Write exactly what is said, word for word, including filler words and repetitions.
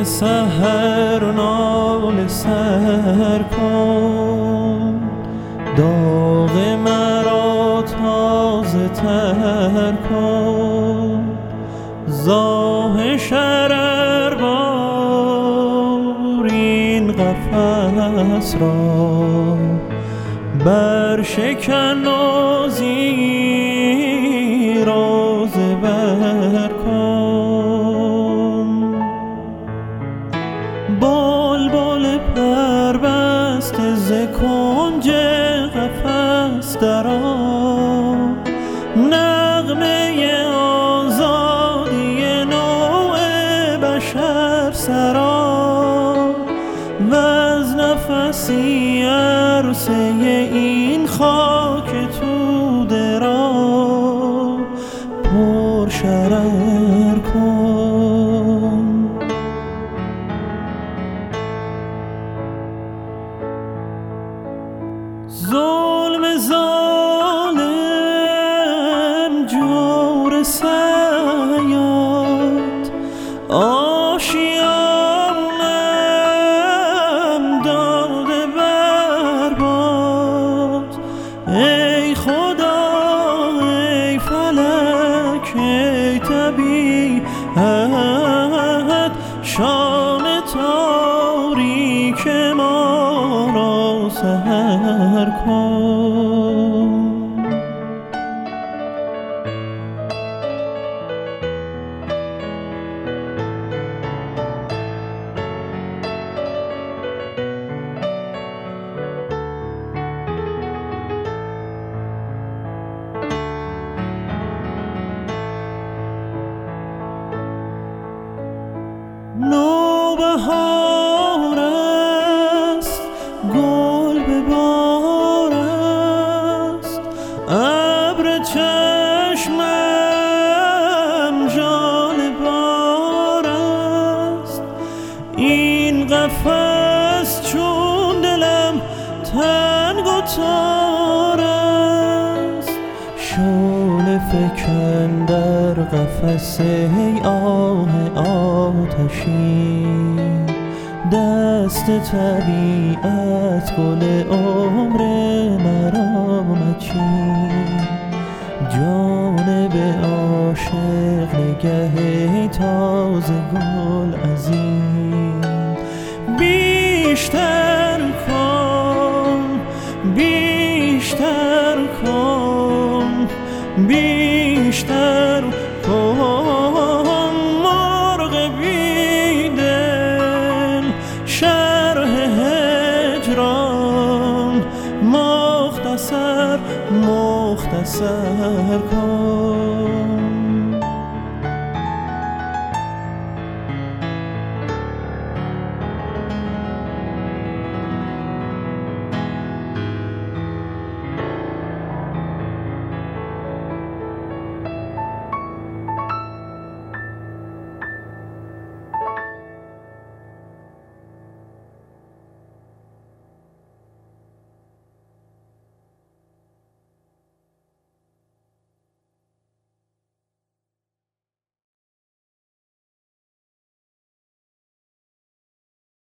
سحر ناله سر کن، داغ مرا تازه تر کن. زاه شرر بار این قفس را برشکن و زیرا زبر کن. بلبل پربسته ز کنج قفس درآ، نغمه آزادی نوع بشر سرا، وز نفسی عرصه این خاک توده را پر شرر کن. ظلم ظالم جور سیاد، آشیانم داده برباد. ای خدا ای فلک ای طبیعت، شام تاریک ما را سحر کن. نوبهار است گل به بار است، ابر چشمم جانبار است. این قفس چون دلم تنگ و تار است، شعله فکن در قفس ای آه آتشین. دست طبیعت گل عمر مرا مچین، جانب عاشق نگه تازه گل عظیم. بیشتر کن بیشتر کن بیشتر کن، مرغ بیدل شرح هجران مختصر مختصر کن.